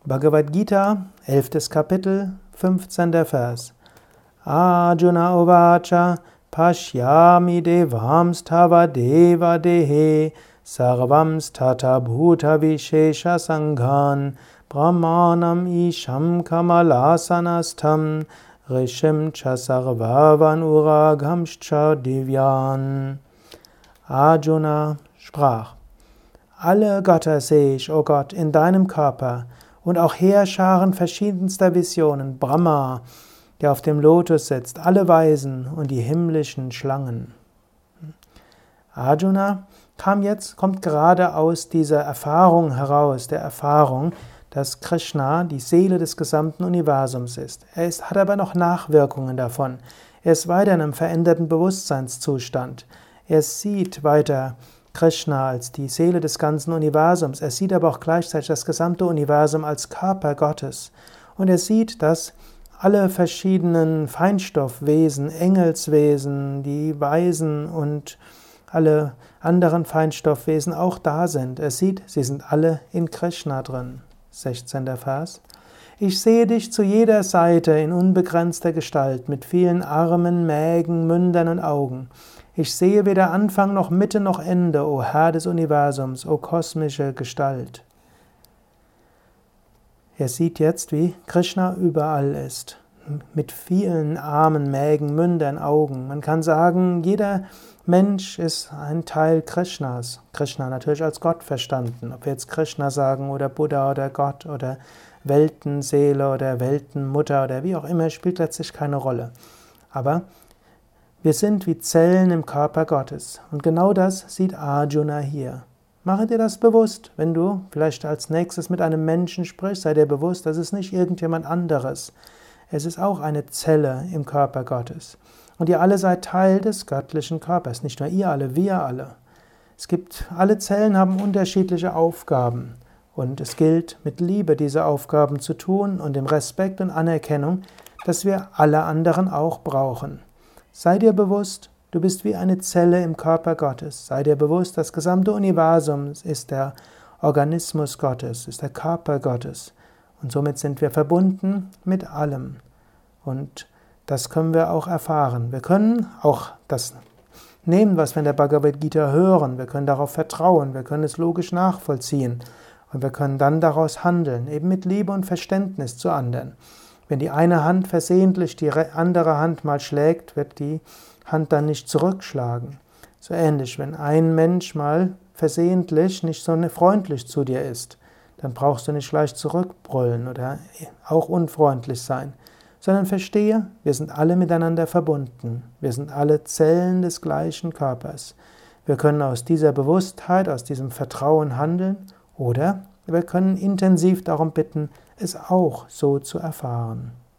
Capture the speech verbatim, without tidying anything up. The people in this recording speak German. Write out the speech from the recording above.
Bhagavad Gita, elftes Kapitel, fünfzehnter Vers. Arjuna uvacha pashyami devamstava deva dehe sarvamstata bhuta vishesha sanghan brahmanam isham kamalasanastham rishim cha sarvavan uragamscha divyan. Arjuna sprach: Alle Götter sehe ich, o Gott, in deinem Körper, und auch Heerscharen verschiedenster Visionen, Brahma, der auf dem Lotus sitzt, alle Weisen und die himmlischen Schlangen. Arjuna kam jetzt, kommt gerade aus dieser Erfahrung heraus, der Erfahrung, dass Krishna die Seele des gesamten Universums ist. Er ist, hat aber noch Nachwirkungen davon. Er ist weiter in einem veränderten Bewusstseinszustand. Er sieht weiter Krishna als die Seele des ganzen Universums. Er sieht aber auch gleichzeitig das gesamte Universum als Körper Gottes. Und er sieht, dass alle verschiedenen Feinstoffwesen, Engelswesen, die Weisen und alle anderen Feinstoffwesen auch da sind. Er sieht, sie sind alle in Krishna drin. sechzehnter Vers. Ich sehe dich zu jeder Seite in unbegrenzter Gestalt, mit vielen Armen, Mägen, Mündern und Augen. Ich sehe weder Anfang noch Mitte noch Ende, o Herr des Universums, o kosmische Gestalt. Er sieht jetzt, wie Krishna überall ist, mit vielen Armen, Mägen, Mündern, Augen. Man kann sagen, jeder Mensch ist ein Teil Krishnas. Krishna natürlich als Gott verstanden. Ob wir jetzt Krishna sagen oder Buddha oder Gott oder Weltenseele oder Weltenmutter oder wie auch immer, spielt letztlich keine Rolle. Aber wir sind wie Zellen im Körper Gottes. Und genau das sieht Arjuna hier. Mache dir das bewusst. Wenn du vielleicht als nächstes mit einem Menschen sprichst, sei dir bewusst, das ist nicht irgendjemand anderes. Es ist auch eine Zelle im Körper Gottes. Und ihr alle seid Teil des göttlichen Körpers. Nicht nur ihr alle, wir alle. Es gibt, alle Zellen haben unterschiedliche Aufgaben. Und es gilt, mit Liebe diese Aufgaben zu tun und im Respekt und Anerkennung, dass wir alle anderen auch brauchen. Sei dir bewusst, du bist wie eine Zelle im Körper Gottes. Sei dir bewusst, das gesamte Universum ist der Organismus Gottes, ist der Körper Gottes. Und somit sind wir verbunden mit allem. Und das können wir auch erfahren. Wir können auch das nehmen, was wir in der Bhagavad Gita hören. Wir können darauf vertrauen, wir können es logisch nachvollziehen. Und wir können dann daraus handeln, eben mit Liebe und Verständnis zu anderen. Wenn die eine Hand versehentlich die andere Hand mal schlägt, wird die Hand dann nicht zurückschlagen. So ähnlich, wenn ein Mensch mal versehentlich nicht so freundlich zu dir ist, dann brauchst du nicht gleich zurückbrüllen oder auch unfreundlich sein, sondern verstehe, wir sind alle miteinander verbunden. Wir sind alle Zellen des gleichen Körpers. Wir können aus dieser Bewusstheit, aus diesem Vertrauen handeln oder wir können intensiv darum bitten, es auch so zu erfahren.